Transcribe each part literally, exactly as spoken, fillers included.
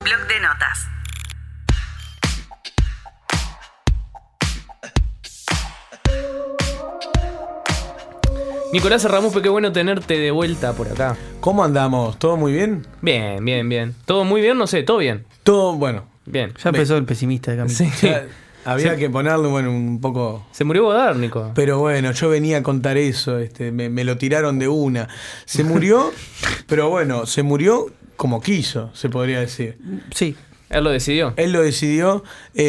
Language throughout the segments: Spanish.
Bloc de notas. Nicolás Ramuspe, qué bueno tenerte de vuelta por acá. ¿Cómo andamos? ¿Todo muy bien? Bien, bien, bien. ¿Todo muy bien? No sé, todo bien. Todo, bueno. Bien. Ya empezó el pesimista de Camilo. Sí. Ya había Sí. que ponerle, bueno, un poco... Se murió Godard, Nico. Pero bueno, yo venía a contar eso, este, me, me lo tiraron de una. Se murió, pero bueno, se murió como quiso, se podría decir. Sí. Él lo decidió. Él lo decidió.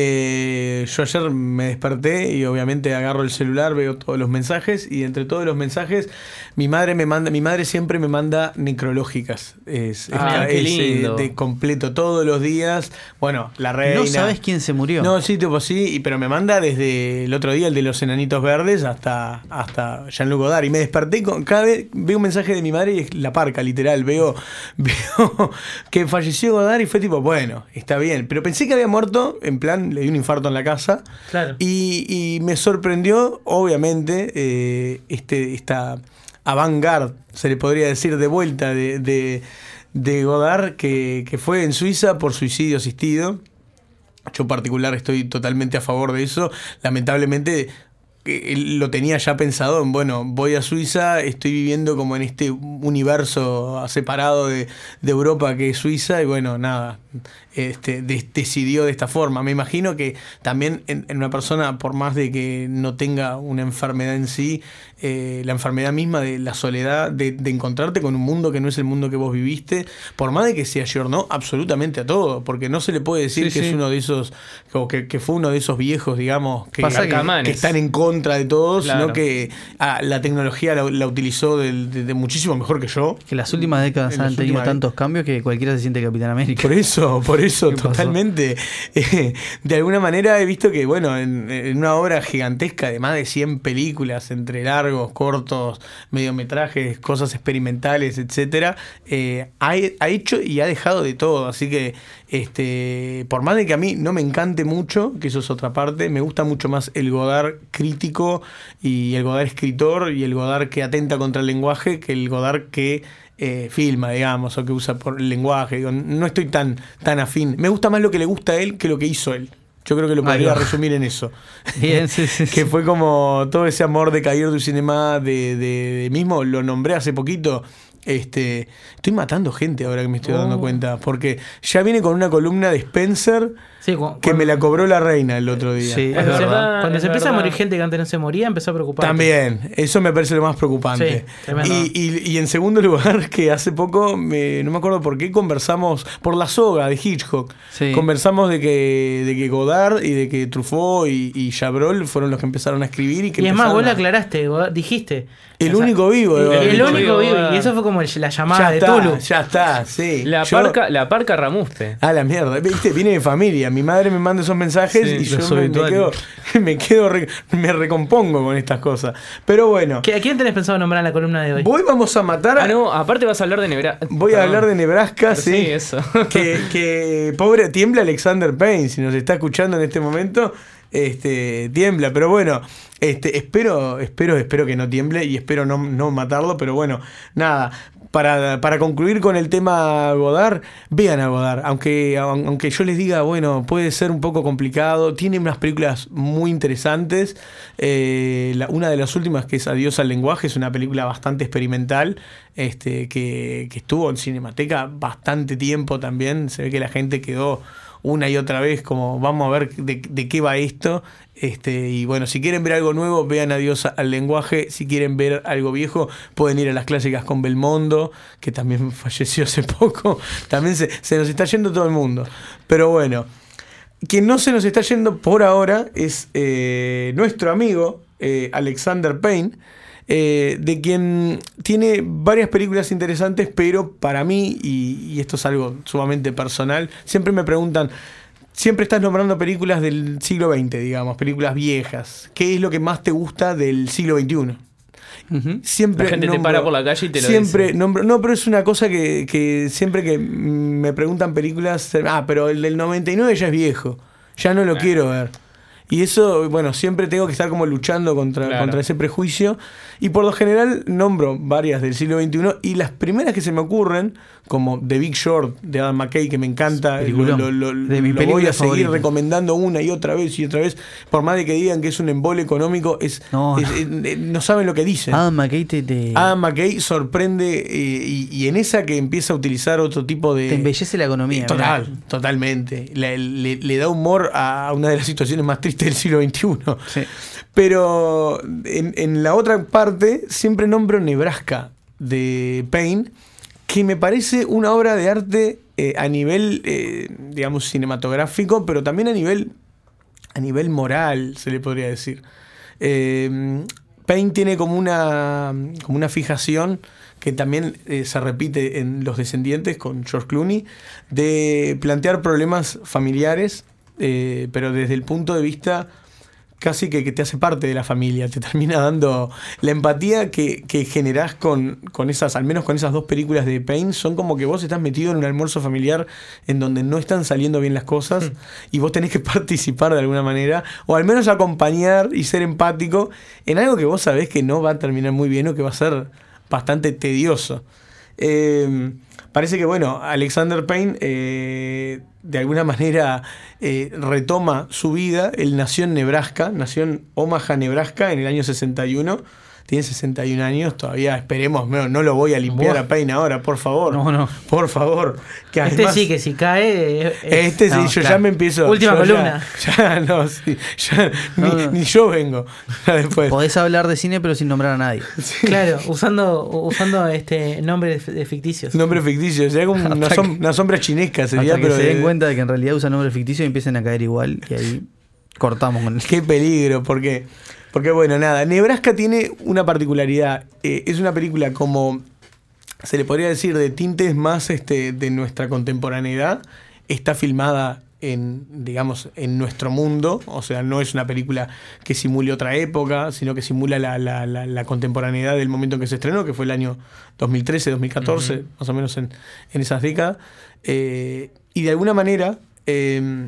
Eh, yo ayer me desperté y obviamente agarro el celular, veo todos los mensajes y entre todos los mensajes mi madre me manda, mi madre siempre me manda necrológicas. Es, Ah, es, qué es, lindo. eh, de completo todos los días. Bueno, la reina. ¿No sabes quién se murió? No, sí, tipo sí, y- pero me manda desde el otro día el de los enanitos verdes hasta, hasta Jean-Luc Godard. Y me desperté con cada vez veo un mensaje de mi madre y es la parca, literal. Veo, veo que falleció Godard y fue tipo, bueno, está bien. Pero pensé que había muerto, en plan, le dio un infarto en la casa. Claro. Y, y me sorprendió, obviamente, eh, este, esta avant-garde, se le podría decir, de vuelta de, de, de Godard, que, que fue en Suiza por suicidio asistido. Yo en particular estoy totalmente a favor de eso. Lamentablemente eh, lo tenía ya pensado en, bueno, voy a Suiza, estoy viviendo como en este universo separado de, de Europa que es Suiza y bueno, nada, este, de, decidió de esta forma. Me imagino que también en, en una persona, por más de que no tenga una enfermedad en sí, eh, la enfermedad misma de la soledad, de, de encontrarte con un mundo que no es el mundo que vos viviste, por más de que se ayornó absolutamente a todo, porque no se le puede decir Sí, que sí. es uno de esos, o que, que fue uno de esos viejos, digamos, que, Pasa que- que, que están en contra de todo, Claro. sino que ah, la tecnología la, la utilizó del- de, de muchísimo mejor que yo. Que las últimas décadas En han las tenido últimas- tantos cambios que cualquiera se siente Capitán América. Por eso, por eso, ¿Qué pasó? totalmente. Eh, de alguna manera he visto que, bueno, en, en una obra gigantesca de más de cien películas, entre largos, cortos, mediometrajes, cosas experimentales, etcétera, eh, ha, ha hecho y ha dejado de todo. Así que, este, por más de que a mí no me encante mucho, que eso es otra parte, me gusta mucho más el Godard crítico y el Godard escritor y el Godard que atenta contra el lenguaje que el Godard que eh, filma, digamos, o que usa por el lenguaje. Digo, no estoy tan, tan afín. Me gusta más lo que le gusta a él que lo que hizo él. Yo creo que lo Ahí podría va. resumir en eso. Bien, sí, sí, Que sí. fue como todo ese amor de Cahiers du Cinema, de, de, de mismo, lo nombré hace poquito. Este, estoy matando gente ahora que me estoy dando Oh. cuenta, porque ya viene con una columna de Spencer Sí, cu- que cuando- me la cobró la reina el otro día. Sí, es Cuando, se, verdad. cuando es se empieza a verdad. morir gente que antes no se moría, empezó a preocupar. También, eso me parece lo más preocupante. Sí, tremendo. y, y, y en segundo lugar, que hace poco, me, no me acuerdo por qué, conversamos por La Soga de Hitchcock. Sí. Conversamos de que, de que Godard y de que Truffaut y, y Chabrol fueron los que empezaron a escribir. Y, que Y es más, empezaron vos lo a- aclaraste, vos dijiste. El O sea, único vivo de El, Godard. el único vivo. Godard. Y eso fue como el- la llamada Ya de está, Tulu. ya está, sí. La Yo- parca, la parca Ramuspe. Ah, la mierda. Viste, viene de familia. Mi madre me manda esos mensajes Sí, y yo los me, me quedo, obituarios. me quedo re- me recompongo con estas cosas. Pero bueno, ¿Qué- ¿A quién tenés pensado nombrar en la columna de hoy? hoy vamos a matar a, Ah, no, aparte vas a hablar de Nebraska. voy a hablar de Nebraska, sí. Sí, eso. Que, que pobre, tiembla Alexander Payne, si nos está escuchando en este momento, este, tiembla, pero bueno, este, espero, espero, espero que no tiemble y espero no, no matarlo, pero bueno, nada. Para, para concluir con el tema Godard, vean a Godard, aunque, aunque yo les diga, bueno, puede ser un poco complicado, tiene unas películas muy interesantes, eh, la- una de las últimas que es Adiós al lenguaje, es una película bastante experimental, este, que, que estuvo en Cinemateca bastante tiempo también, se ve que la gente quedó una y otra vez como vamos a ver de, de qué va esto. Este, y bueno, si quieren ver algo nuevo, vean Adiós al lenguaje. Si quieren ver algo viejo, pueden ir a las clásicas con Belmondo, que también falleció hace poco. También se, se nos está yendo todo el mundo. Pero bueno, quien no se nos está yendo por ahora es eh, nuestro amigo eh, Alexander Payne, eh, de quien tiene varias películas interesantes, pero para mí, y, y esto es algo sumamente personal, siempre me preguntan, siempre estás nombrando películas del siglo veinte, digamos, películas viejas. ¿Qué es lo que más te gusta del siglo veintiuno? Ujú. Siempre La gente te nombro- para por la calle y te lo siempre dice. nombro- no, pero es una cosa que, que siempre que me preguntan películas, ah, pero el del noventa y nueve ya es viejo, ya no lo quiero ver. Y eso, bueno, siempre tengo que estar como luchando contra, Claro. contra ese prejuicio. Y por lo general nombro varias del siglo veintiuno. Y las primeras que se me ocurren, como The Big Short de Adam McKay, que me encanta, lo, Peliculón. lo- lo- De mi lo voy película a seguir favorita. recomendando una y otra vez y otra vez. Por más de que digan que es un embole económico, es, No, es- no. es- eh, no saben lo que dicen. Adam McKay te, te, Adam McKay sorprende eh, y, y en esa que empieza a utilizar otro tipo de... te embellece la economía. Total, mirá. totalmente. Le, le- le da humor a una de las situaciones más tristes del siglo veintiuno. Sí. Pero en, en la otra parte siempre nombro Nebraska de Payne, que me parece una obra de arte eh, a nivel, eh, digamos, cinematográfico, pero también a nivel, a nivel moral, se le podría decir. Eh, Payne tiene como una, como una fijación que también eh, se repite en Los Descendientes con George Clooney, de plantear problemas familiares, eh, pero desde el punto de vista casi que, que te hace parte de la familia, te termina dando la empatía que, que generás con, con esas, al menos con esas dos películas de Payne, son como que vos estás metido en un almuerzo familiar en donde no están saliendo bien las cosas y vos tenés que participar de alguna manera, o al menos acompañar y ser empático en algo que vos sabés que no va a terminar muy bien o que va a ser bastante tedioso. Eh, parece que, bueno, Alexander Payne eh, de alguna manera eh, retoma su vida. Él nació en Nebraska, nació en Omaha, Nebraska, en el año sesenta y uno. Tiene sesenta y un años, todavía esperemos, no, no lo voy a limpiar Buah. a Payne ahora, por favor. No, no. Por favor. Que Este además- sí que si cae. eh, eh, Este sí, no, yo ya claro. me empiezo. Última yo ya- columna. Ya, no, sí, ya, No, ni, no. ni yo vengo. Ya después. Podés hablar de cine pero sin nombrar a nadie. Claro, usando, usando este nombres de ficticios. Nombre ficticio, sería como una, Hasta som- una sombra chinesca, sería, Hasta que pero se de- den cuenta de que en realidad usan nombres ficticios y empiecen a caer igual. Y ahí cortamos con el... Qué peligro, porque, porque bueno, nada, Nebraska tiene una particularidad. Eh, es una película como, se le podría decir, de tintes más este, de nuestra contemporaneidad. Está filmada en, digamos, en nuestro mundo. O sea, no es una película que simule otra época, sino que simula la, la, la, la contemporaneidad del momento en que se estrenó, que fue el año dos mil trece, dos mil catorce, Ujú. más o menos en, en esas décadas. Eh, y de alguna manera... eh,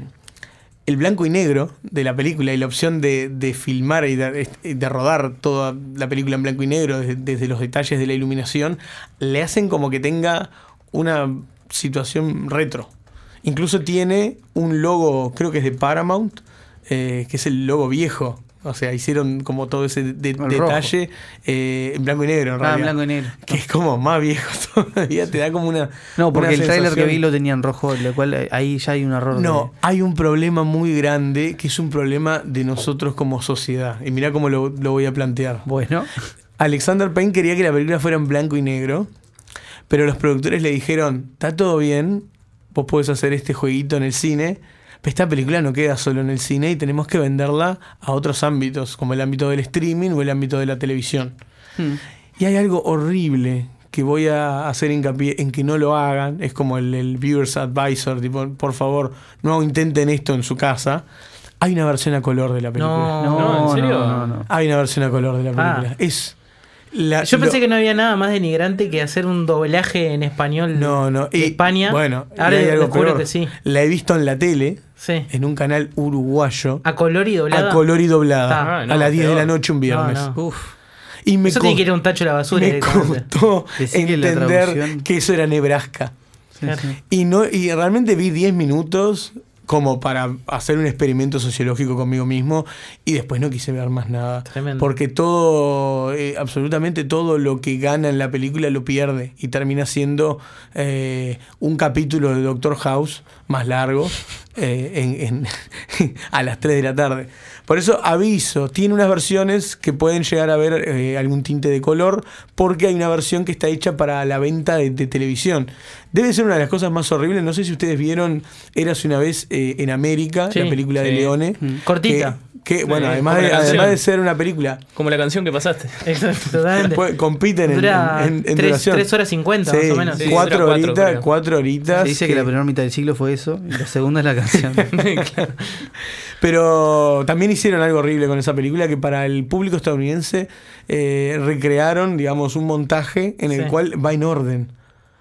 el blanco y negro de la película y la opción de, de filmar y de, de rodar toda la película en blanco y negro desde, desde los detalles de la iluminación le hacen como que tenga una situación retro. Incluso tiene un logo, creo que es de Paramount, eh, que es el logo viejo. O sea, hicieron como todo ese de- El detalle eh, en blanco y negro, en Ah, en realidad. blanco y negro. Que es como más viejo todavía, te da como una. No, porque una el tráiler que sensación. vi lo tenía en rojo, lo cual eh, ahí ya hay un error. No, hay un problema muy grande que es un problema de nosotros como sociedad. Y mirá cómo lo, lo voy a plantear. De... Bueno, Alexander Payne quería que la película fuera en blanco y negro, pero los productores le dijeron, está todo bien, vos podés hacer este jueguito en el cine, pero esta película no queda solo en el cine y tenemos que venderla a otros ámbitos, como el ámbito del streaming o el ámbito de la televisión. hmm, Y hay algo horrible que voy a hacer hincapié en que no lo hagan. Es como el, el Viewer's Advisor, tipo, por favor, no intenten esto en su casa. Hay una versión a color de la película. No, no, no, ¿en serio? no, no, no. Hay una versión a color de la película. Ah. Es la, Yo pensé lo- que no había nada más denigrante que hacer un doblaje en español No, no. de y, España. Bueno, y Ahora hay algo descubro peor. que sí. La he visto en la tele, Sí. en un canal uruguayo, A color y doblada. a color y doblada, Ah, no, a las diez de la peor. noche un viernes. No, no. Uf. Y me, Eso co- tiene que ir a un tacho de la basura me directamente. costó Decí que la entender traducción- que eso era Nebraska. Sí, sí. Y no y realmente vi diez minutos como para hacer un experimento sociológico conmigo mismo y después no quise ver más nada. Tremendo. Porque todo, eh, absolutamente todo lo que gana en la película lo pierde y termina siendo eh, un capítulo de Doctor House más largo eh, en, en- a las tres de la tarde. Por eso aviso, tiene unas versiones que pueden llegar a ver eh, algún tinte de color porque hay una versión que está hecha para la venta de, de televisión. Debe ser una de las cosas más horribles. No sé si ustedes vieron Érase una vez eh, en América, Sí, la película de sí. Leone. Mm. Cortita. Que, que, bueno, Sí, además, como de, la canción. además de ser una película, Como la canción que pasaste. Exacto, totalmente. pues, compiten en, Dura en, en tres, duración. tres horas cincuenta, Sí, más o menos. Sí, cuatro dura cuatro, horitas, creo. cuatro horitas. Se dice que la primera mitad del siglo fue eso y la segunda es la canción. Claro. Pero también hicieron algo horrible con esa película que para el público estadounidense eh, recrearon, digamos, un montaje en el Sí. cual va en orden.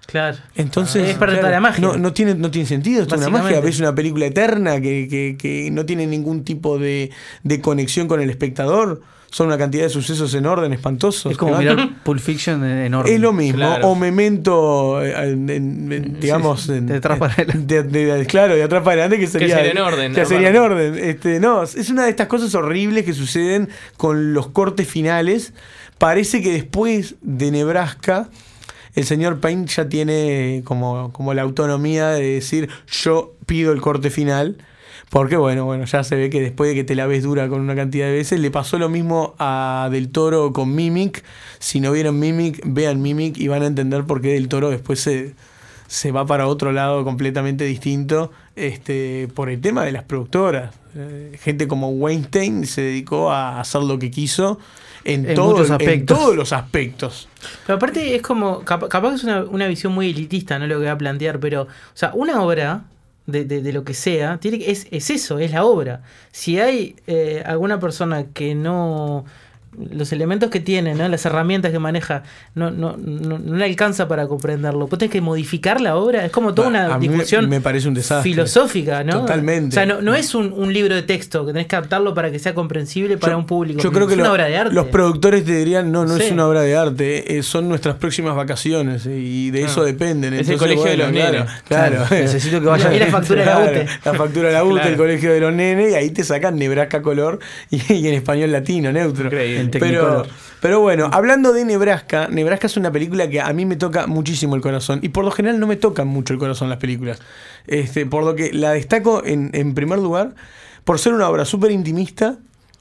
Claro. Entonces, es para claro, toda la magia. No, no, tiene, no tiene sentido, esto es una Básicamente. magia. Ves una película eterna que, que, que no tiene ningún tipo de, de conexión con el espectador. Son una cantidad de sucesos en orden espantosos. Es como que mirar van- Pulp Fiction en, en orden. Es lo mismo, Claro. o Memento, eh, en- en- en- digamos, Sí, sí, en- de atrás para adelante. de- de- claro, de atrás para adelante, que sería, sería en orden, que sería en aparte. orden. Este, no, es una de estas cosas horribles que suceden con los cortes finales. Parece que después de Nebraska, el señor Payne ya tiene como, como la autonomía de decir, yo pido el corte final. Porque bueno, bueno, ya se ve que después de que te la ves dura con una cantidad de veces, le pasó lo mismo a Del Toro con Mimic. Si no vieron Mimic, vean Mimic y van a entender por qué Del Toro después se, se va para otro lado completamente distinto, este, por el tema de las productoras. Eh, gente como Weinstein se dedicó a hacer lo que quiso en, En todo- muchos en aspectos. todos los aspectos. Pero aparte es como, capa- capaz que es una, una visión muy elitista, no lo que va a plantear, pero, o sea, una obra de, de, de lo que sea, tiene que- es, es eso, es la obra. Si hay eh, alguna persona que no, los elementos que tiene, ¿no? Las herramientas que maneja, no, no, no, no le alcanza para comprenderlo, pues tenés que modificar la obra, es como toda una A mí me- discusión me parece un desastre. filosófica, ¿no? Totalmente. O sea, no, no es un, un libro de texto que tenés que adaptarlo para que sea comprensible para Yo- un público. Yo creo es que una lo- obra de arte. los productores te dirían, no, no Sí. es una obra de arte, eh, son nuestras próximas vacaciones eh, y de eso Ah. dependen. Es el Entonces, colegio de bueno, los claro, nenes. Claro, Claro, necesito que vaya- Y la factura de la Claro, UTE. La factura de la UTE, Claro. el colegio de los nenes, y ahí te sacan Nebraska color y, y en español latino, neutro. Increíble. En Pero, Technicolor. pero bueno, hablando de Nebraska, Nebraska es una película que a mí me toca muchísimo el corazón. Y por lo general no me tocan mucho el corazón las películas. Este, por lo que la destaco en, en primer lugar por ser una obra súper intimista,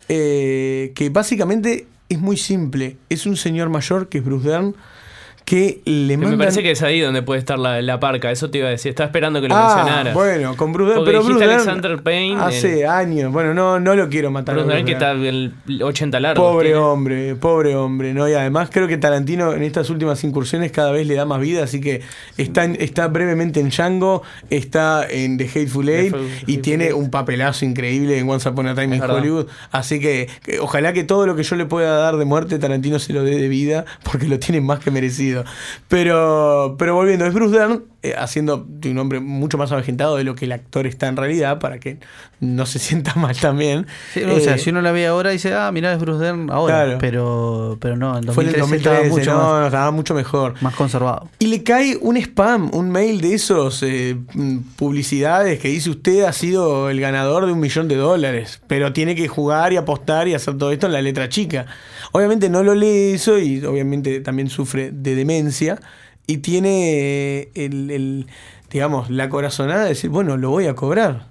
eh, que básicamente es muy simple. Es un señor mayor, que es Bruce Dern, que le Me manda... parece que es ahí donde puede estar la, la parca. Eso te iba a decir. Estaba esperando que lo Ah, mencionaras. bueno, con Bruce Dern. Porque Pero dijiste Bruce Dern Alexander Payne, hace el- años. Bueno, no, no lo quiero matar. a Bruce Dern, que Bruce Dern. está el ochenta largo. Pobre tiene. hombre, pobre hombre, ¿no? Y además creo que Tarantino en estas últimas incursiones cada vez le da más vida, así que está, en- está brevemente en Django, está en The Hateful Eight The y Hateful tiene Eight. un papelazo increíble en Once Upon a Time Es in verdad. Hollywood. Así que, que ojalá que todo lo que yo le pueda dar de muerte, Tarantino se lo dé de vida, porque lo tiene más que merecido. Pero, pero volviendo, es Bruce Dern, eh, haciendo de un hombre mucho más avejentado de lo que el actor está en realidad, para que no se sienta mal también. Sí, o sea, Eh, si uno la ve ahora dice, ah, mirá, es Bruce Dern ahora. Claro. Pero, pero no, en fue en el dos mil trece dos mil estaba trece, mucho no, más, no, estaba mucho mejor. más conservado. Y le cae un spam, un mail de esos eh, mm, publicidades que dice: usted ha sido el ganador de un millón de dólares, pero tiene que jugar y apostar y hacer todo esto en la letra chica. Obviamente no lo lee eso y obviamente también sufre de demencia y tiene eh, el, el, digamos, la corazonada de decir, bueno, lo voy a cobrar.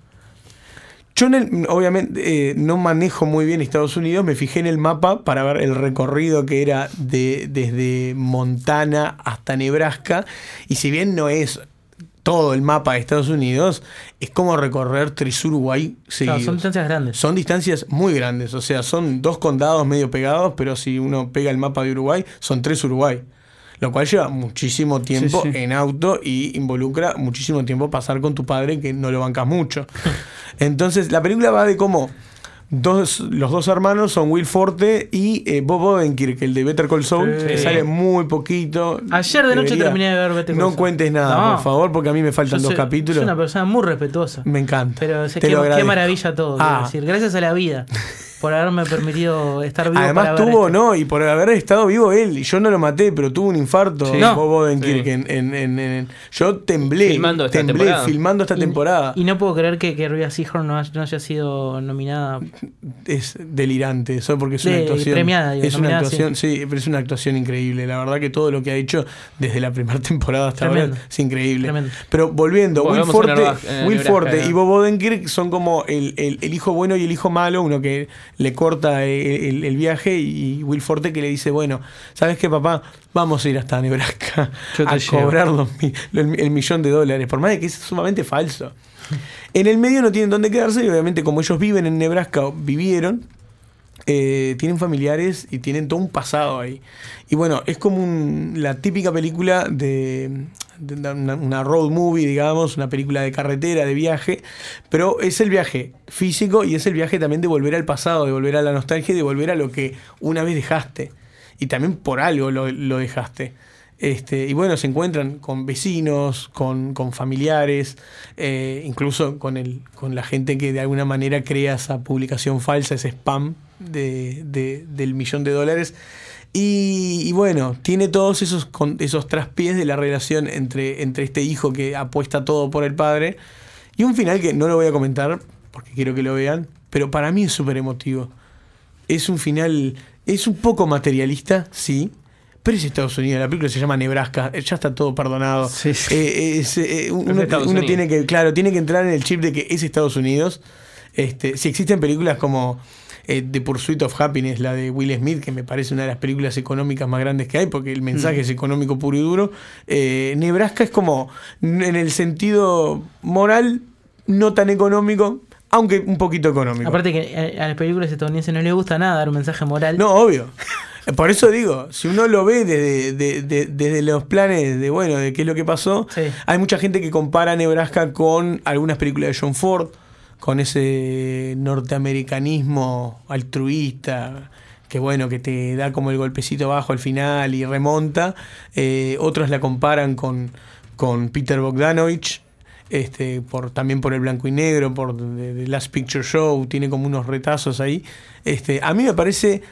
Yo en el- obviamente eh, no manejo muy bien Estados Unidos, me fijé en el mapa para ver el recorrido que era de, desde Montana hasta Nebraska, y si bien no es todo el mapa de Estados Unidos, es como recorrer tres Uruguay Claro, seguidos. son distancias grandes. Son distancias muy grandes, o sea, son dos condados medio pegados, pero si uno pega el mapa de Uruguay, son tres Uruguay. Lo cual lleva muchísimo tiempo Sí, sí. en auto y involucra muchísimo tiempo pasar con tu padre, que no lo bancas mucho. Entonces, la película va de cómo dos, los dos hermanos son Will Forte y eh, Bob Odenkirk, el de Better Call Saul, Sí. que sale muy poquito. Ayer de noche Debería- terminé de ver Better Call No Saul. cuentes nada, No. por favor, porque a mí me Yo faltan dos soy- capítulos. Soy una persona muy respetuosa. Me encanta. Pero sé Te qué, lo qué agradezco. maravilla todo. quiero Ah. decir. Gracias a la vida por haberme permitido estar vivo. Además para ver tuvo, esto. no, y por haber estado vivo él, y yo no lo maté, pero tuvo un infarto, Sí. No. Bob Odenkirk, Sí. en, en- en- en- yo temblé, Filmando esta temblé temporada. filmando esta Y- temporada. Y no puedo creer que, que Rhea Seehorn no, haya- no haya sido nominada. Es delirante eso, porque es una De- actuación, premiada, digo, es una nominada, actuación, sí. pero es una actuación increíble. La verdad que todo lo que ha hecho desde la primera temporada hasta Tremendo. ahora es increíble. Tremendo. Pero volviendo, Will Volvamos a Forte, Nebraska, eh, Will Nebraska, Forte ¿no? y Bob Odenkirk son como el, el- el hijo bueno y el hijo malo, uno que le corta el, el- el viaje, y Will Forte que le dice, bueno, ¿sabes qué, papá? Vamos a ir hasta Nebraska Yo te a llevo. cobrar los mi- el, el millón de dólares, por más de que es sumamente falso. En el medio no tienen dónde quedarse, y obviamente como ellos viven en Nebraska, o vivieron, eh, tienen familiares y tienen todo un pasado ahí. Y bueno, es como un- la típica película de, de una, una road movie, digamos, una película de carretera, de viaje, pero es el viaje físico y es el viaje también de volver al pasado, de volver a la nostalgia y de volver a lo que una vez dejaste. Y también por algo lo, lo dejaste. Este, y bueno, se encuentran con vecinos, con, con familiares, eh, incluso con, el, con la gente que de alguna manera crea esa publicación falsa, ese spam de, de, del millón de dólares. Y, y bueno, tiene todos esos, con, esos traspiés de la relación entre, entre este hijo que apuesta todo por el padre. Y un final que no lo voy a comentar porque quiero que lo vean, pero para mí es súper emotivo. Es un final, es un poco materialista, sí. Pero es Estados Unidos, la película se llama Nebraska, ya está todo perdonado. Sí, sí. Eh, es, eh, uno Estados uno Unidos. tiene que, claro, tiene que entrar en el chip de que es Estados Unidos. Este, si existen películas como eh, The Pursuit of Happiness, la de Will Smith, que me parece una de las películas económicas más grandes que hay, porque el mensaje mm. es económico puro y duro. Eh, Nebraska es como, en el sentido moral, no tan económico, aunque un poquito económico. Aparte que a, a las películas estadounidenses no les gusta nada dar un mensaje moral. No, obvio. Por eso digo, si uno lo ve desde, de, de, desde los planes de, bueno, de qué es lo que pasó, Sí. hay mucha gente que compara Nebraska con algunas películas de John Ford, con ese norteamericanismo altruista, que bueno, que te da como el golpecito bajo al final y remonta. Eh, otros la comparan con, con Peter Bogdanovich, este, por, también por el blanco y negro, por The, The Last Picture Show, tiene como unos retazos ahí. Este, a mí me parece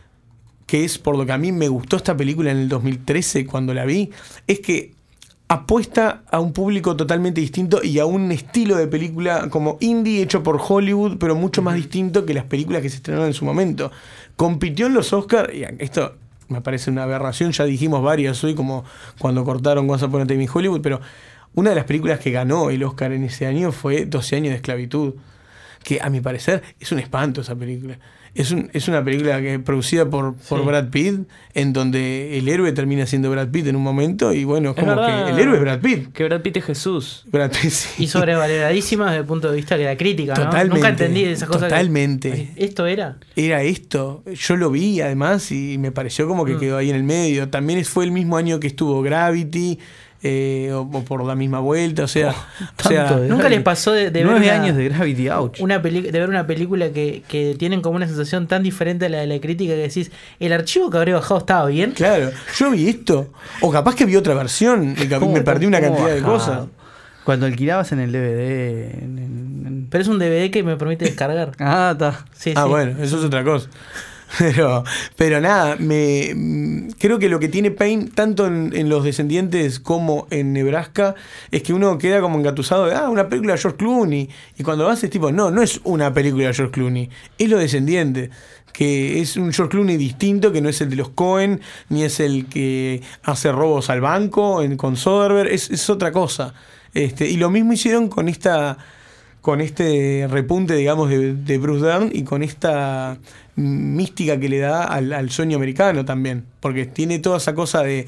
que es por lo que a mí me gustó esta película en el dos mil trece cuando la vi, es que apuesta a un público totalmente distinto y a un estilo de película como indie hecho por Hollywood, pero mucho más distinto que las películas que se estrenaron en su momento. Compitió en los Oscars, y esto me parece una aberración, ya dijimos varias hoy, como cuando cortaron Once Upon a Time in Hollywood, pero una de las películas que ganó el Oscar en ese año fue doce años de esclavitud, que a mi parecer es un espanto esa película. Es, un, es una película que producida por, por Sí. Brad Pitt, en donde el héroe termina siendo Brad Pitt en un momento, y bueno, es Es como verdad. que el héroe es Brad Pitt. Que Brad Pitt es Jesús. Brad Pitt, sí. Y sobrevaloradísima desde el punto de vista de la crítica, ¿no? Totalmente, Nunca entendí esas cosas. que- totalmente. ¿Esto era? Era esto. Yo lo vi además y me pareció como que Mm. quedó ahí en el medio. También fue el mismo año que estuvo Gravity, eh, o, o por la misma vuelta, o sea... o sea tanto de- ¿Nunca les pasó de, de ver Nueve una, años de Gravity, ouch. una peli- de ver una película que, que tienen como una sensación tan diferente a la de la crítica que decís, el archivo que habré bajado estaba bien? Claro, yo vi esto. O capaz que vi otra versión y que ¿Cómo- me perdí una cómo cantidad de bajaba? cosas. Cuando alquilabas en el D V D. en- en- en- Pero es un D V D que me permite descargar. Ah, está. Sí, Ah, sí. bueno, eso es otra cosa. Pero, pero nada, me mm, creo que lo que tiene Payne, tanto en, en Los Descendientes como en Nebraska, es que uno queda como engatusado de, ah, una película de George Clooney. Y cuando vas es tipo, no, no es una película de George Clooney, es Los Descendientes, que es un George Clooney distinto, que no es el de los Coen, ni es el que hace robos al banco en, con Soderbergh, es, es otra cosa. Este, y lo mismo hicieron con esta... con este repunte, digamos, de, de Bruce Dern y con esta mística que le da al, al sueño americano también, porque tiene toda esa cosa de,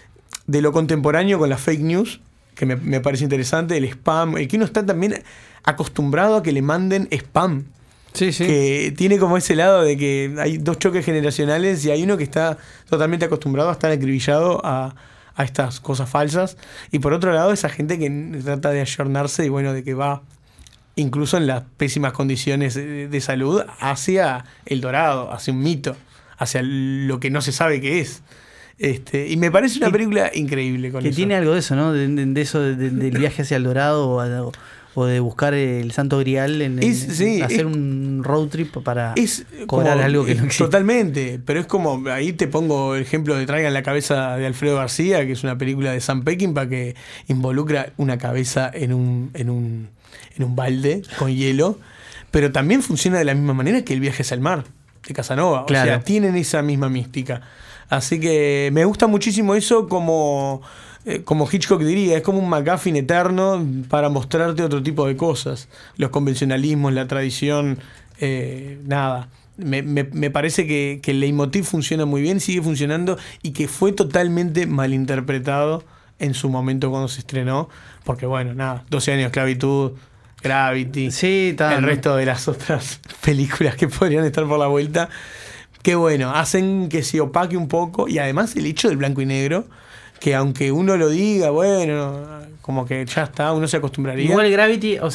de lo contemporáneo con las fake news, que me, me parece interesante, el spam, el que uno está también acostumbrado a que le manden spam, Sí, sí. que tiene como ese lado de que hay dos choques generacionales y hay uno que está totalmente acostumbrado a estar acribillado a, a estas cosas falsas, y por otro lado esa gente que trata de ayornarse y bueno, de que va incluso en las pésimas condiciones de, de salud hacia el dorado, hacia un mito, hacia lo que no se sabe qué es. Este, y me parece una Que- película increíble con Que eso. tiene algo de eso, ¿no? De, de- de eso, de- de- del viaje hacia el Dorado o, a- o de buscar el Santo Grial en, en- Es- sí, en hacer es- un road trip para Es cobrar como- algo que no es existe. Totalmente, pero es como, ahí te pongo el ejemplo de Traigan la cabeza de Alfredo García, que es una película de Sam Peckinpah que involucra una cabeza en un, en un, en un balde con hielo, pero también funciona de la misma manera que El viaje hacia el mar, de Casanova. Claro. O sea, tienen esa misma mística. Así que me gusta muchísimo eso como... eh, como Hitchcock diría, es como un MacGuffin eterno para mostrarte otro tipo de cosas. Los convencionalismos, la tradición, eh, nada. Me, me, me parece que, que el leitmotiv funciona muy bien, sigue funcionando y que fue totalmente malinterpretado en su momento cuando se estrenó. Porque bueno, nada, doce años de esclavitud, Gravity, Sí, está. el resto de las otras películas que podrían estar por la vuelta. Que bueno, hacen que se opaque un poco. Y además el hecho del blanco y negro, que aunque uno lo diga, bueno, como que ya está, uno se acostumbraría. Igual Gravity, o sea,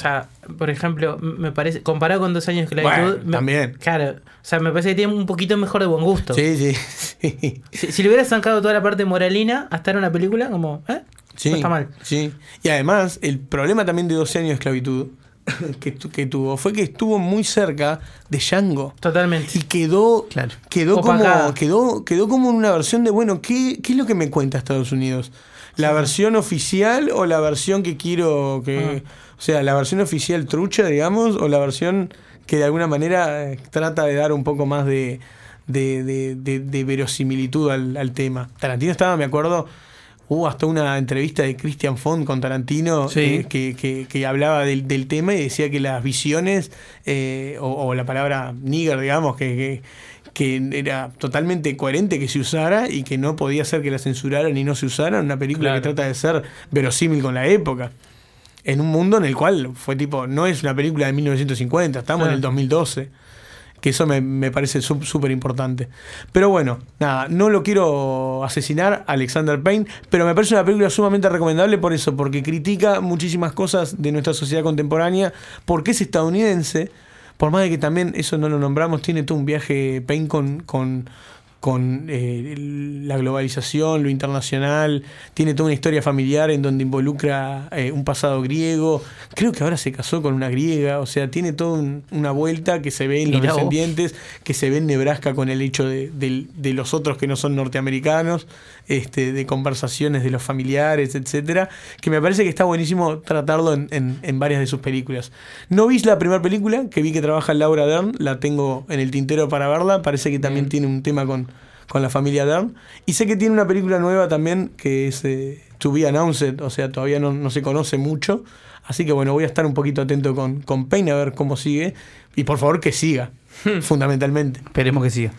por ejemplo, me parece, comparado con Dos años de esclavitud, Bueno, me- también. claro, o sea, me parece que tiene un poquito mejor de buen gusto. Sí, sí, sí. Si, si le hubieras sacado toda la parte moralina hasta en una película, como, ¿eh? Sí, No está mal. sí. Y además, el problema también de doce años de esclavitud que, tu- que tuvo fue que estuvo muy cerca de Django. Totalmente. Y quedó, Claro. quedó, como, Opacada. quedó, quedó como una versión de, bueno, ¿qué, ¿qué es lo que me cuenta Estados Unidos? ¿La versión oficial o la versión que quiero que... Ah. O sea, la versión oficial trucha, digamos, o la versión que de alguna manera eh, trata de dar un poco más de, de, de, de- de verosimilitud al, al tema? Tarantino estaba, me acuerdo, hubo hasta una entrevista de Christian Font con Tarantino Sí. eh, que, que- que hablaba del, del tema y decía que las visiones, eh, o, o la palabra nigger, digamos, que, que, que era totalmente coherente que se usara y que no podía ser que la censuraran y no se usara en una película Claro. que trata de ser verosímil con la época. En un mundo en el cual fue tipo, no es una película de mil novecientos cincuenta, estamos Claro. en el dos mil doce. Que eso me, me parece sup- súper importante. Pero bueno, nada, no lo quiero asesinar a Alexander Payne, pero me parece una película sumamente recomendable por eso, porque critica muchísimas cosas de nuestra sociedad contemporánea, porque es estadounidense, por más de que también, eso no lo nombramos, tiene todo un viaje Payne con... con con eh, el- la globalización, lo internacional, tiene toda una historia familiar en donde involucra eh, un pasado griego, creo que ahora se casó con una griega, o sea, tiene toda un- una vuelta que se ve en los Mirá vos. descendientes, que se ve en Nebraska con el hecho de, del- de los otros que no son norteamericanos, este, de conversaciones de los familiares, etcétera, que me parece que está buenísimo tratarlo en, en- en varias de sus películas. No vi la primera película, que vi que trabaja Laura Dern, la tengo en el tintero para verla, parece que también tiene un tema con, con la familia Dern, y sé que tiene una película nueva también, que es eh, To Be Announced, o sea, todavía no, no se conoce mucho, así que bueno, voy a estar un poquito atento con, con Payne a ver cómo sigue, y por favor que siga, fundamentalmente. Esperemos que siga.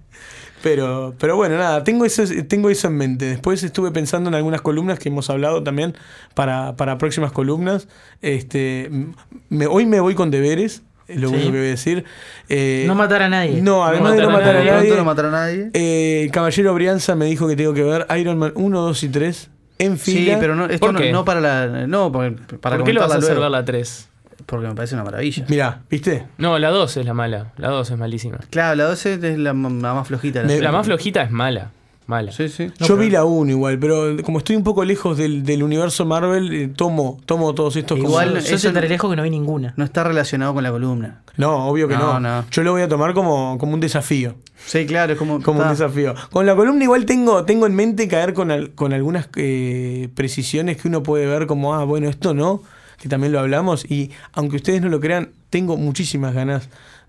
Pero, pero bueno, nada, tengo eso, tengo eso en mente. Después estuve pensando en algunas columnas que hemos hablado también para, para próximas columnas. Este, me, hoy me voy con deberes, es lo Sí. único que voy a decir. Eh, No matar a nadie. No, además No de no matar a matar a nadie. nadie. Pronto no matará a nadie. eh, el Caballero Brianza me dijo que tengo que ver Iron Man uno, dos y tres en Sí, fila. pero no, esto ¿Por no, qué? no para la. No, para, para ¿Por qué lo vas a comentarla hacer luego. ver la tres? Porque me parece una maravilla. Mirá, ¿viste? No, la dos es la mala. La dos es malísima. Claro, la doce es la, ma- la más flojita. de Me- las La tres. más flojita es mala. Mala. Sí, sí. Yo vi la uno igual, pero como estoy un poco lejos del, del universo Marvel, eh, tomo, tomo todos estos como- Igual- Yo, yo Eso- te lejos que no vi ninguna. No está relacionado con la columna. No, obvio que no. No, no. Yo lo voy a tomar como, como un desafío. Sí, claro, es como. Como un está- desafío. Con la columna igual tengo, tengo en mente caer con, al- con algunas eh, precisiones que uno puede ver como, ah, bueno, esto no, que también lo hablamos. Y aunque ustedes no lo crean, tengo muchísimas ganas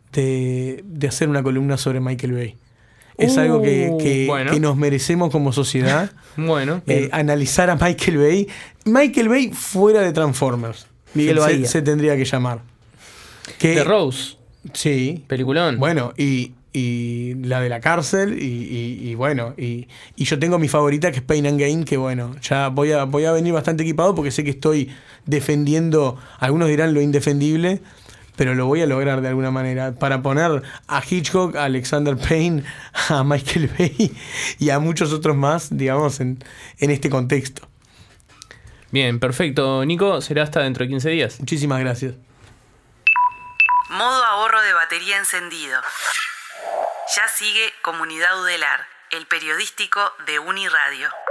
de, de hacer una columna sobre Michael Bay. Es Uh, algo que, que- bueno. que nos merecemos como sociedad. Bueno. eh, analizar a Michael Bay. Michael Bay fuera de Transformers. Miguel se, Bahía. se tendría que llamar. Que, The Rose. Sí. Peliculón. Bueno, y, y la de la cárcel, y, y- y bueno, y, y yo tengo mi favorita que es Pain and Gain, que bueno, ya voy a, voy a venir bastante equipado porque sé que estoy defendiendo, algunos dirán lo indefendible, pero lo voy a lograr de alguna manera, para poner a Hitchcock, a Alexander Payne, a Michael Bay y a muchos otros más, digamos, en, en este contexto. Bien, perfecto. Nico, será hasta dentro de quince días. Muchísimas gracias. Modo ahorro de batería encendido. Ya sigue Comunidad Udelar, el periodístico de Uniradio.